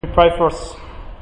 Pray for us.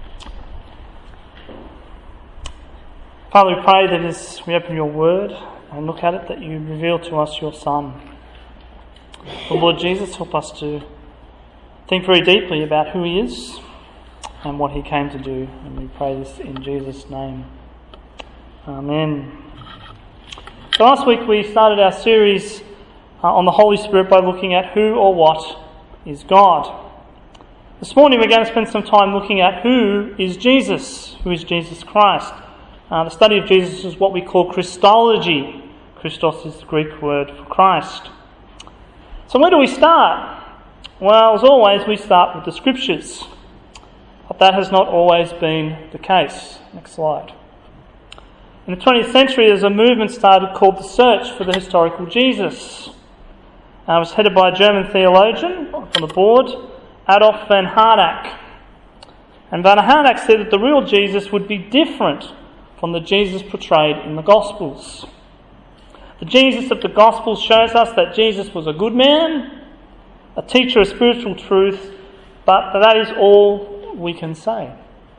Father, we pray that as we open your word and look at it, that you reveal to us your Son. The Lord Jesus, help us to think very deeply about who he is and what he came to do. And we pray this in Jesus' name. Amen. So last week we started our series on the Holy Spirit by looking at who or what is God. This morning we're going to spend some time looking at who is Jesus Christ. The study of Jesus is what we call Christology. Christos is the Greek word for Christ. So where do we start? Well, as always, we start with the Scriptures. But that has not always been the case. Next slide. In the 20th century, there's a movement started called the Search for the Historical Jesus. It was headed by a German theologian on the board, Adolf von Harnack. And von Harnack said that the real Jesus would be different from the Jesus portrayed in the Gospels. The Jesus of the Gospels shows us that Jesus was a good man, a teacher of spiritual truth, but that is all we can say.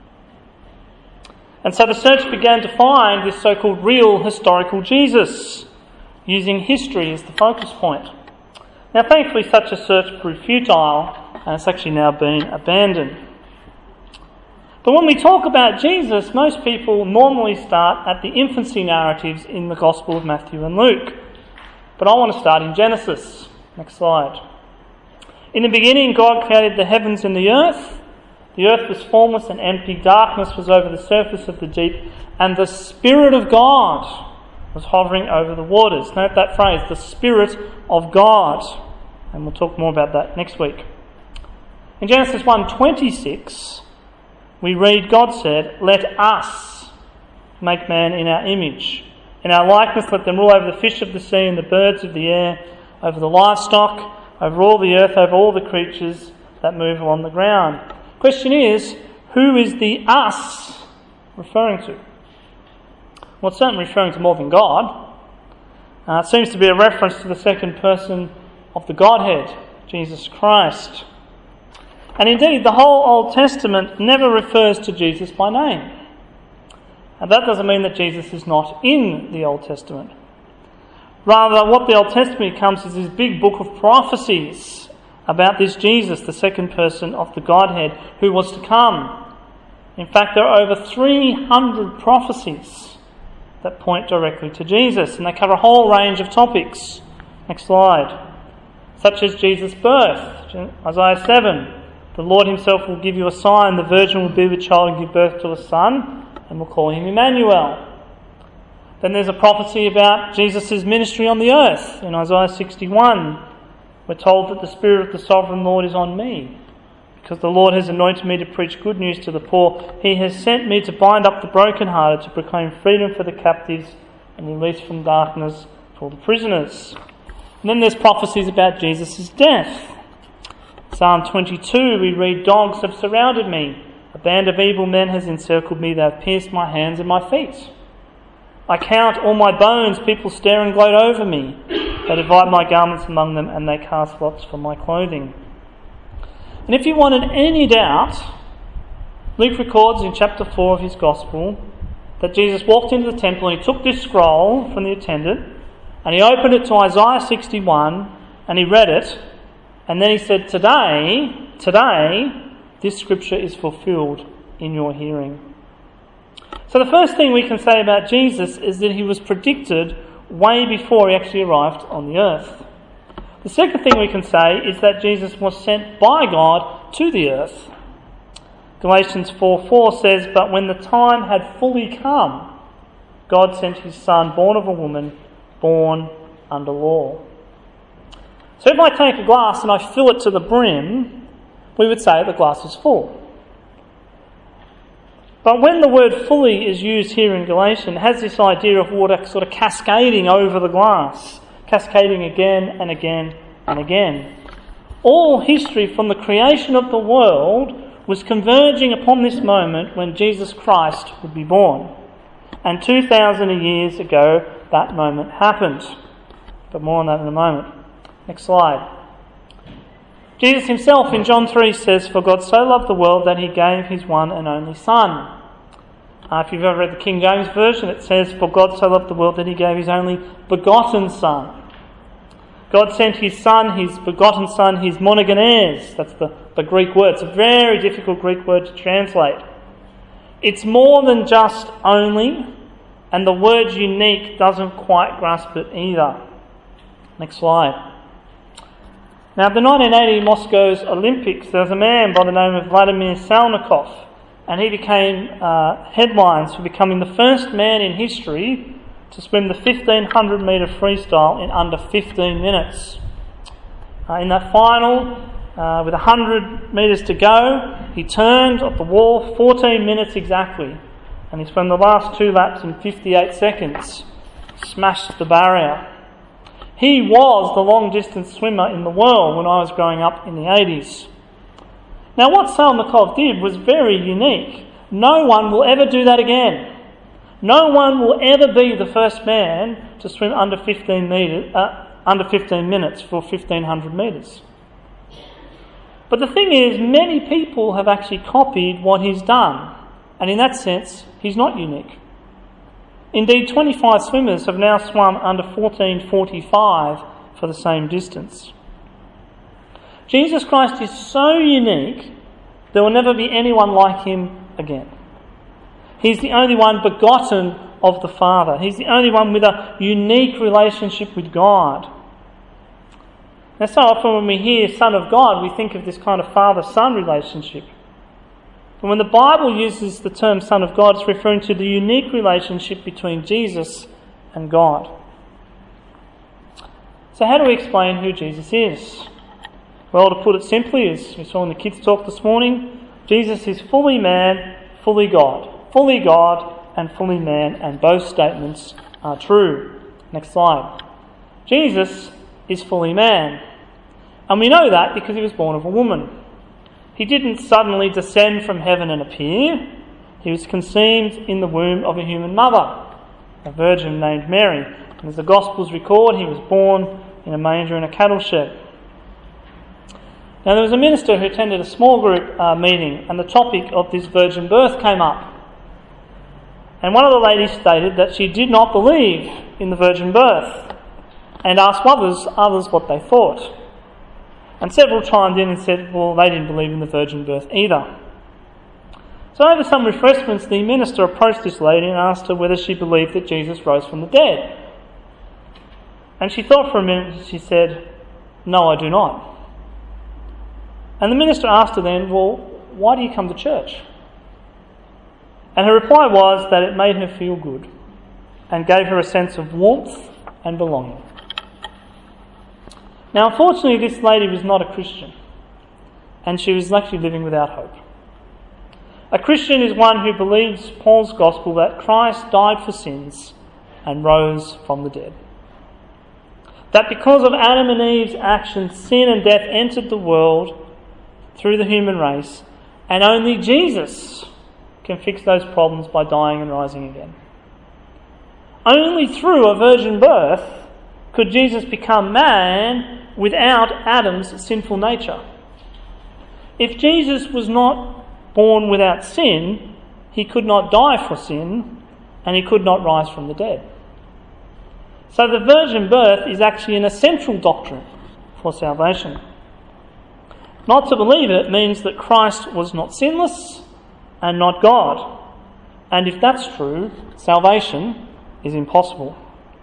And so the search began to find this so-called real historical Jesus, using history as the focus point. Now, thankfully, such a search proved futile, and it's actually now been abandoned. But when we talk about Jesus, most people normally start at the infancy narratives in the Gospel of Matthew and Luke. But I want to start in Genesis. Next slide. In the beginning, God created the heavens and the earth. The earth was formless and empty. Darkness was over the surface of the deep, and the Spirit of God was hovering over the waters. Note that phrase, the Spirit of God. And we'll talk more about that next week. In Genesis 1:26, we read, God said, "Let us make man in our image. In our likeness let them rule over the fish of the sea and the birds of the air, over the livestock, over all the earth, over all the creatures that move along the ground." Question is, who is the us referring to? Well, it's certainly referring to more than God. It seems to be a reference to the second person of the Godhead, Jesus Christ. And indeed, the whole Old Testament never refers to Jesus by name. And that doesn't mean that Jesus is not in the Old Testament. Rather, what the Old Testament becomes is this big book of prophecies about this Jesus, the second person of the Godhead, who was to come. In fact, there are over 300 prophecies that point directly to Jesus, and they cover a whole range of topics. Next slide. Such as Jesus' birth, Isaiah 7. The Lord himself will give you a sign, the virgin will be with child and give birth to a son, and will call him Emmanuel. Then there's a prophecy about Jesus' ministry on the earth. In Isaiah 61, we're told that the Spirit of the Sovereign Lord is on me, because the Lord has anointed me to preach good news to the poor. He has sent me to bind up the brokenhearted, to proclaim freedom for the captives and release from darkness for the prisoners. And then there's prophecies about Jesus' death. Psalm 22, we read, "Dogs have surrounded me. A band of evil men has encircled me. They have pierced my hands and my feet. I count all my bones. People stare and gloat over me. They divide my garments among them, and they cast lots for my clothing." And if you wanted any doubt, Luke records in chapter 4 of his Gospel that Jesus walked into the temple and he took this scroll from the attendant and he opened it to Isaiah 61 and he read it. And then he said, today, this scripture is fulfilled in your hearing. So the first thing we can say about Jesus is that he was predicted way before he actually arrived on the earth. The second thing we can say is that Jesus was sent by God to the earth. Galatians 4:4 says, "But when the time had fully come, God sent his Son, born of a woman, born under law." So if I take a glass and I fill it to the brim, we would say the glass is full. But when the word fully is used here in Galatians, it has this idea of water sort of cascading over the glass, cascading again and again and again. All history from the creation of the world was converging upon this moment when Jesus Christ would be born. And 2,000 years ago, that moment happened. But more on that in a moment. Next slide. Jesus himself in John 3 says, "For God so loved the world that he gave his one and only Son." If you've ever read the King James Version, it says, "For God so loved the world that he gave his only begotten Son." God sent his Son, his begotten Son, his monogenes. That's the Greek word. It's a very difficult Greek word to translate. It's more than just only, and the word unique doesn't quite grasp it either. Next slide. Now, at the 1980 Moscow's Olympics, there was a man by the name of Vladimir Salnikov, and he became headlines for becoming the first man in history to swim the 1,500 metre freestyle in under 15 minutes. In that final, with 100 metres to go, he turned at the wall 14 minutes exactly, and he swam the last 2 laps in 58 seconds, smashed the barrier. He was the long-distance swimmer in the world when I was growing up in the 80s. Now, what Salnikov did was very unique. No one will ever do that again. No one will ever be the first man to swim under 15 minutes for 1,500 metres. But the thing is, many people have actually copied what he's done, and in that sense, he's not unique. Indeed, 25 swimmers have now swum under 14:45 for the same distance. Jesus Christ is so unique, there will never be anyone like him again. He's the only one begotten of the Father. He's the only one with a unique relationship with God. Now, so often when we hear Son of God, we think of this kind of father-son relationship. But when the Bible uses the term Son of God, it's referring to the unique relationship between Jesus and God. So how do we explain who Jesus is? Well, to put it simply, as we saw in the kids' talk this morning, Jesus is fully man, fully God. Fully God and fully man, and both statements are true. Next slide. Jesus is fully man. And we know that because he was born of a woman. He didn't suddenly descend from heaven and appear. He was conceived in the womb of a human mother, a virgin named Mary. And as the Gospels record, he was born in a manger in a cattle shed. Now, there was a minister who attended a small group meeting, and the topic of this virgin birth came up. And one of the ladies stated that she did not believe in the virgin birth, and asked others what they thought. And several chimed in and said, well, they didn't believe in the virgin birth either. So over some refreshments, the minister approached this lady and asked her whether she believed that Jesus rose from the dead. And she thought for a minute and she said, "No, I do not." And the minister asked her then, "Well, why do you come to church?" And her reply was that it made her feel good and gave her a sense of warmth and belonging. Now, unfortunately, this lady was not a Christian, and she was actually living without hope. A Christian is one who believes Paul's gospel that Christ died for sins and rose from the dead. That because of Adam and Eve's actions, sin and death entered the world through the human race, and only Jesus can fix those problems by dying and rising again. Only through a virgin birth could Jesus become man without Adam's sinful nature. If Jesus was not born without sin, he could not die for sin, and he could not rise from the dead. So the virgin birth is actually an essential doctrine for salvation. Not to believe it means that Christ was not sinless and not God. And if that's true, salvation is impossible.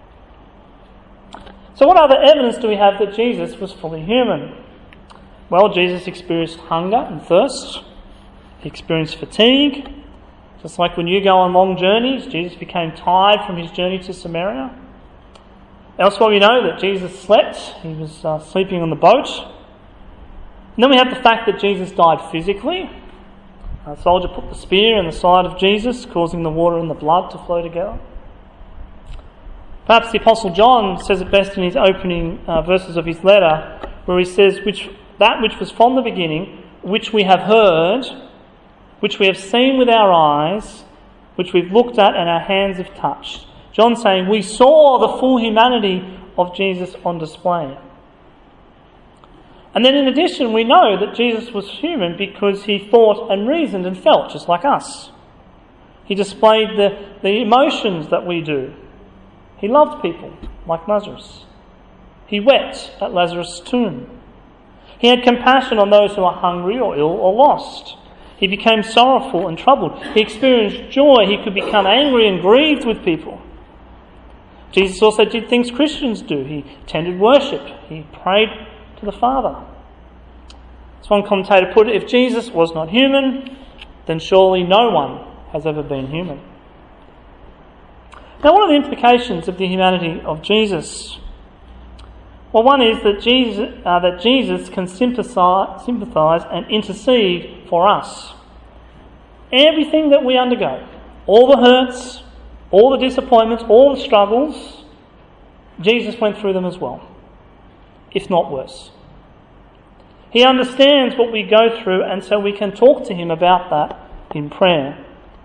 So what other evidence do we have that Jesus was fully human? Well, Jesus experienced hunger and thirst. He experienced fatigue. Just like when you go on long journeys, Jesus became tired from his journey to Samaria. Elsewhere we know that Jesus slept. He was sleeping on the boat. And then we have the fact that Jesus died physically. A soldier put the spear in the side of Jesus, causing the water and the blood to flow together. Perhaps the Apostle John says it best in his opening verses of his letter, where he says, that which was from the beginning, which we have heard, which we have seen with our eyes, which we've looked at and our hands have touched. John saying, we saw the full humanity of Jesus on display. And then in addition, we know that Jesus was human because he thought and reasoned and felt just like us. He displayed the emotions that we do. He loved people like Lazarus. He wept at Lazarus' tomb. He had compassion on those who are hungry or ill or lost. He became sorrowful and troubled. He experienced joy. He could become angry and grieved with people. Jesus also did things Christians do. He attended worship. He prayed to the Father. As one commentator put it, if Jesus was not human, then surely no one has ever been human. Now, what are the implications of the humanity of Jesus? Well, one is that Jesus can sympathise and intercede for us. Everything that we undergo, all the hurts, all the disappointments, all the struggles, Jesus went through them as well, if not worse. He understands what we go through, and so we can talk to him about that in prayer.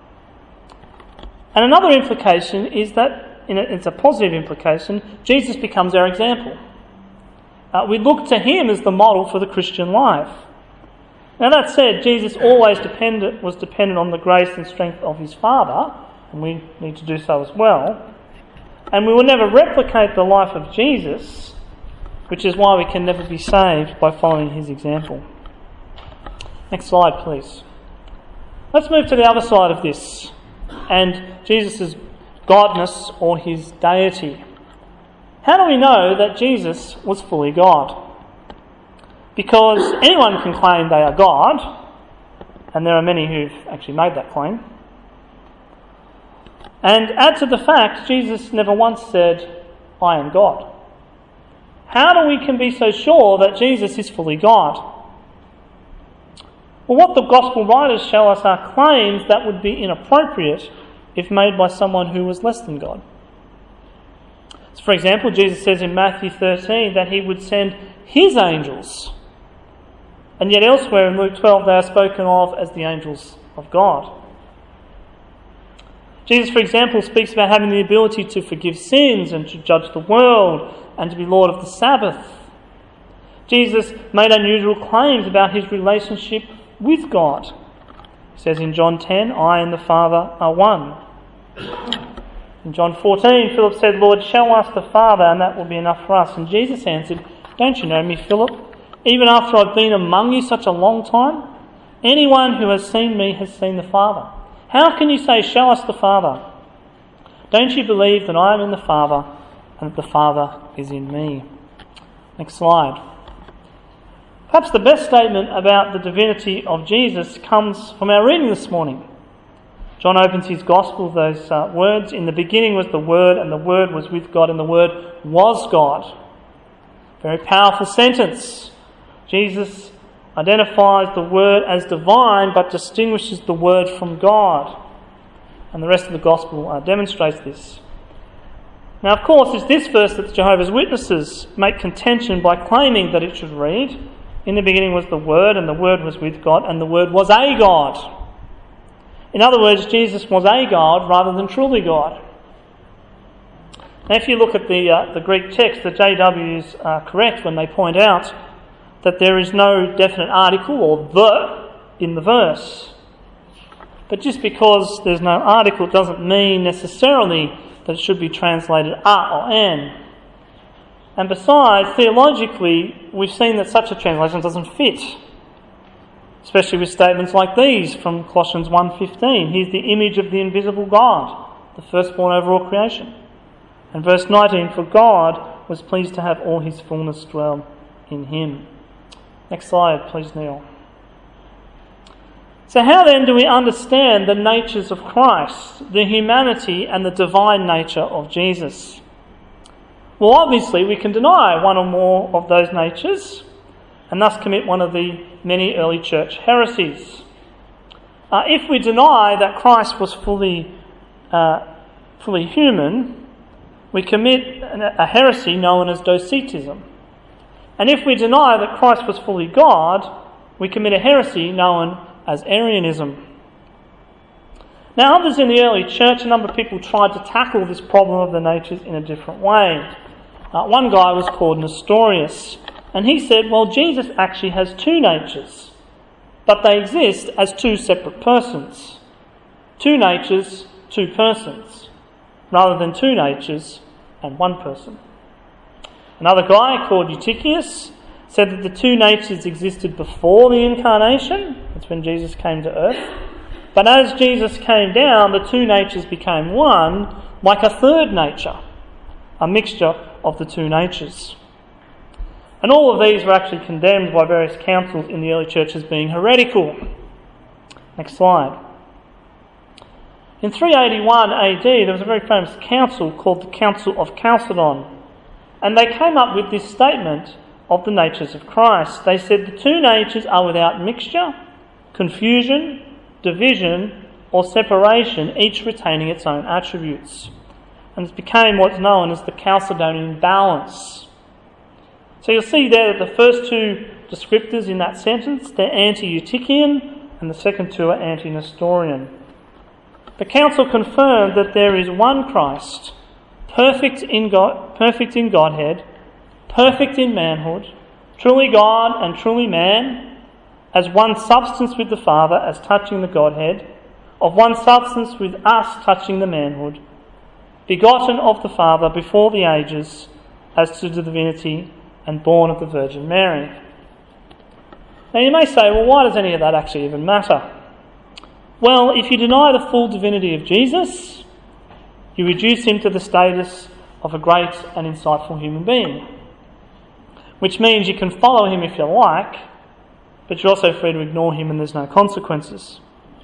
And another implication is that, it's a positive implication, Jesus becomes our example. We look to him as the model for the Christian life. Now that said, Jesus always was dependent on the grace and strength of his Father, and we need to do so as well. And we will never replicate the life of Jesus, which is why we can never be saved by following his example. Next slide, please. Let's move to the other side of this, and Jesus' godness or his deity. How do we know that Jesus was fully God? Because anyone can claim they are God, and there are many who've actually made that claim. And add to the fact, Jesus never once said, I am God. How can we be so sure that Jesus is fully God? Well, what the Gospel writers show us are claims that would be inappropriate if made by someone who was less than God. So, for example, Jesus says in Matthew 13 that he would send his angels, and yet elsewhere in Luke 12 they are spoken of as the angels of God. Jesus, for example, speaks about having the ability to forgive sins and to judge the world and to be Lord of the Sabbath. Jesus made unusual claims about his relationship with God. He says in John 10, I and the Father are one. In John 14, Philip said, Lord, show us the Father, and that will be enough for us. And Jesus answered, don't you know me, Philip? Even after I've been among you such a long time? Anyone who has seen me has seen the Father. How can you say, show us the Father? Don't you believe that I am in the Father and that the Father is in me? Next slide. Perhaps the best statement about the divinity of Jesus comes from our reading this morning. John opens his Gospel with those words, in the beginning was the Word, and the Word was with God, and the Word was God. Very powerful sentence. Jesus identifies the Word as divine, but distinguishes the Word from God. And the rest of the Gospel demonstrates this. Now, of course, it's this verse that the Jehovah's Witnesses make contention by claiming that it should read, in the beginning was the Word, and the Word was with God, and the Word was a God. In other words, Jesus was a God rather than truly God. Now, if you look at the Greek text, the JWs are correct when they point out that there is no definite article or the in the verse. But just because there's no article doesn't mean necessarily that it should be translated a or an. And besides, theologically, we've seen that such a translation doesn't fit. Especially with statements like these from Colossians 1:15. He's the image of the invisible God, the firstborn over all creation. And verse 19, for God was pleased to have all his fullness dwell in him. Next slide, please, Neil. So how then do we understand the natures of Christ, the humanity and the divine nature of Jesus? Well, obviously we can deny one or more of those natures and thus commit one of the many early church heresies. If we deny that Christ was fully human, we commit a heresy known as Docetism. And if we deny that Christ was fully God, we commit a heresy known as Arianism. Now, others in the early church, a number of people tried to tackle this problem of the natures in a different way. One guy was called Nestorius, And he said, well, Jesus actually has two natures, but they exist as two separate persons. Two natures, two persons, rather than two natures and one person. Another guy called Eutychius said that the two natures existed before the incarnation. That's when Jesus came to earth. But as Jesus came down, the two natures became one, like a third nature, a mixture of the two natures. And all of these were actually condemned by various councils in the early church as being heretical. Next slide. In 381 AD, there was a very famous council called the Council of Chalcedon, and they came up with this statement of the natures of Christ. They said the two natures are without mixture, confusion, division, or separation, each retaining its own attributes. And it became what's known as the Chalcedonian balance. So you'll see there that the first two descriptors in that sentence, they're anti-Eutychian, and the second two are anti-Nestorian. The council confirmed that there is one Christ, perfect in Godhead, perfect in manhood, truly God and truly man, as one substance with the Father as touching the Godhead, of one substance with us touching the manhood, begotten of the Father before the ages as to the divinity, and born of the Virgin Mary. Now you may say, well, why does any of that actually even matter? Well, if you deny the full divinity of Jesus, you reduce him to the status of a great and insightful human being, which means you can follow him if you like, but you're also free to ignore him and there's no consequences.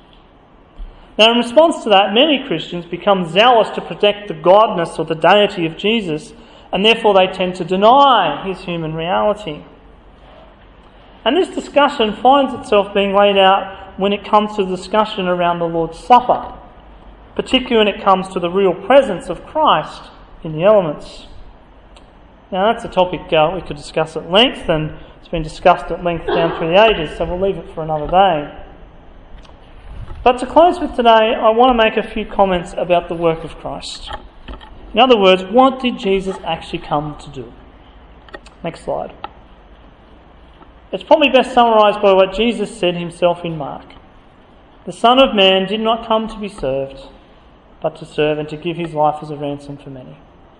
Now, in response to that, many Christians become zealous to protect the godness or the deity of Jesus, and therefore they tend to deny his human reality. And this discussion finds itself being laid out when it comes to the discussion around the Lord's Supper, particularly when it comes to the real presence of Christ in the elements. Now, that's a topic we could discuss at length, and it's been discussed at length down through the ages, so we'll leave it for another day. But to close with today, I want to make a few comments about the work of Christ. In other words, what did Jesus actually come to do? Next slide. It's probably best summarised by what Jesus said himself in Mark. The Son of Man did not come to be served, but to serve and to give his life as a ransom for many.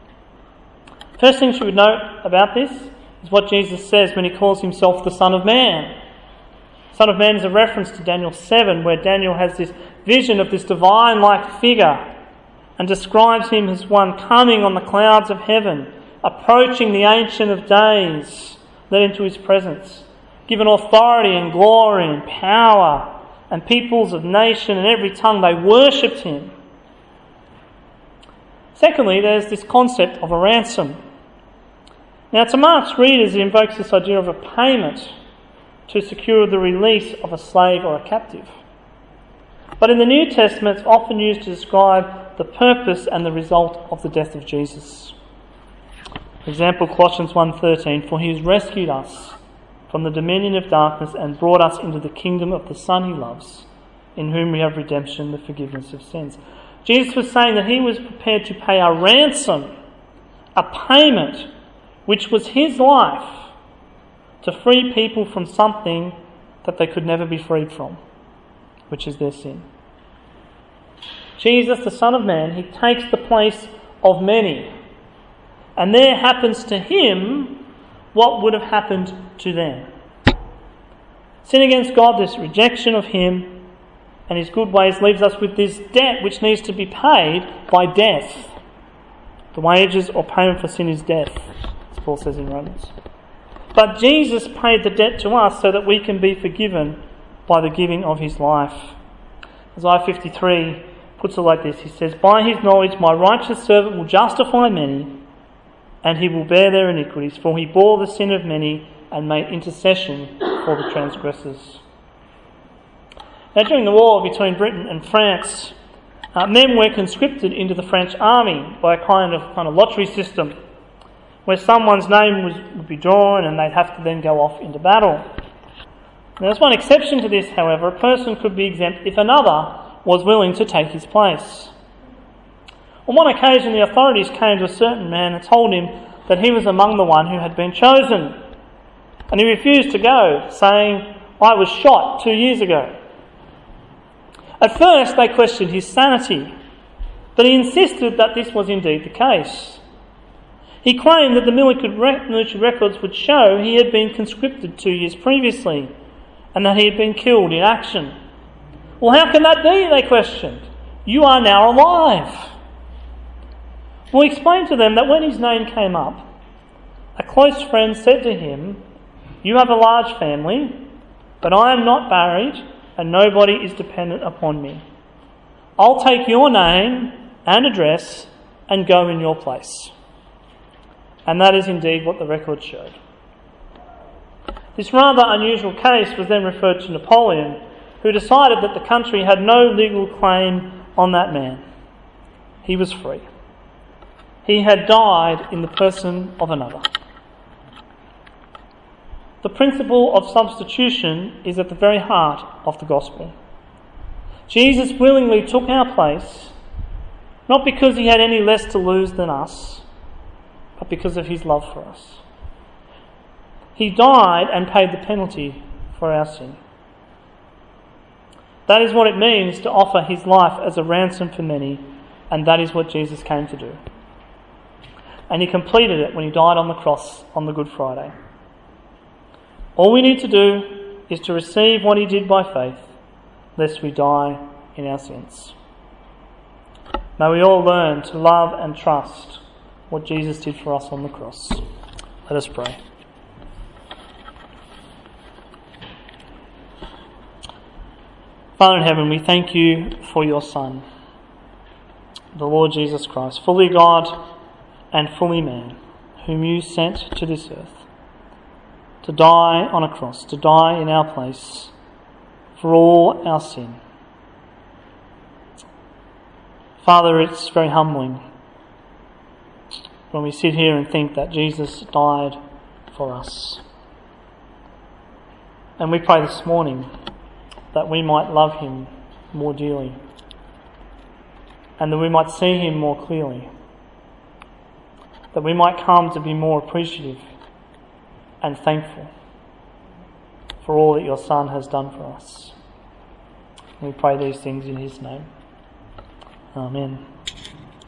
First thing you would note about this is what Jesus says when he calls himself the Son of Man. Son of Man is a reference to Daniel 7, where Daniel has this vision of this divine-like figure and describes him as one coming on the clouds of heaven, approaching the Ancient of Days, led into his presence, given authority and glory and power, and peoples of nation and every tongue, they worshipped him. Secondly, there's this concept of a ransom. Now, to Mark's readers, it invokes this idea of a payment to secure the release of a slave or a captive. But in the New Testament, it's often used to describe the purpose and the result of the death of Jesus. For example, Colossians 1:13, for he has rescued us from the dominion of darkness and brought us into the kingdom of the Son he loves, in whom we have redemption, the forgiveness of sins. Jesus was saying that he was prepared to pay a ransom, a payment, which was his life, to free people from something that they could never be freed from, which is their sin. Jesus, the Son of Man, he takes the place of many. And there happens to him what would have happened to them. Sin against God, this rejection of him and his good ways, leaves us with this debt which needs to be paid by death. The wages or payment for sin is death, as Paul says in Romans. But Jesus paid the debt to us so that we can be forgiven by the giving of his life. Isaiah 53 puts it like this. He says, by his knowledge my righteous servant will justify many, and he will bear their iniquities, for he bore the sin of many and made intercession for the transgressors. Now, during the war between Britain and France, men were conscripted into the French army by a kind of lottery system, where someone's name would be drawn and they'd have to then go off into battle. Now, there's one exception to this, however. A person could be exempt if another was willing to take his place. On one occasion, the authorities came to a certain man and told him that he was among the one who had been chosen. And he refused to go, saying, "I was shot 2 years ago." At first they questioned his sanity, but he insisted that this was indeed the case. He claimed that the military records would show he had been conscripted 2 years previously, and that he had been killed in action. "Well, how can that be?" they questioned. "You are now alive." Well, he explained to them that when his name came up, a close friend said to him, "You have a large family, but I am not married and nobody is dependent upon me. I'll take your name and address and go in your place." And that is indeed what the record showed. This rather unusual case was then referred to Napoleon, who decided that the country had no legal claim on that man. He was free. He had died in the person of another. The principle of substitution is at the very heart of the gospel. Jesus willingly took our place, not because he had any less to lose than us, but because of his love for us. He died and paid the penalty for our sin. That is what it means to offer his life as a ransom for many, and that is what Jesus came to do. And he completed it when he died on the cross on the Good Friday. All we need to do is to receive what he did by faith, lest we die in our sins. May we all learn to love and trust what Jesus did for us on the cross. Let us pray. Father in heaven, we thank you for your Son, the Lord Jesus Christ, fully God and fully man, whom you sent to this earth to die on a cross, to die in our place for all our sin. Father, it's very humbling when we sit here and think that Jesus died for us. And we pray this morning that we might love him more dearly and that we might see him more clearly, that we might come to be more appreciative and thankful for all that your Son has done for us. We pray these things in his name. Amen.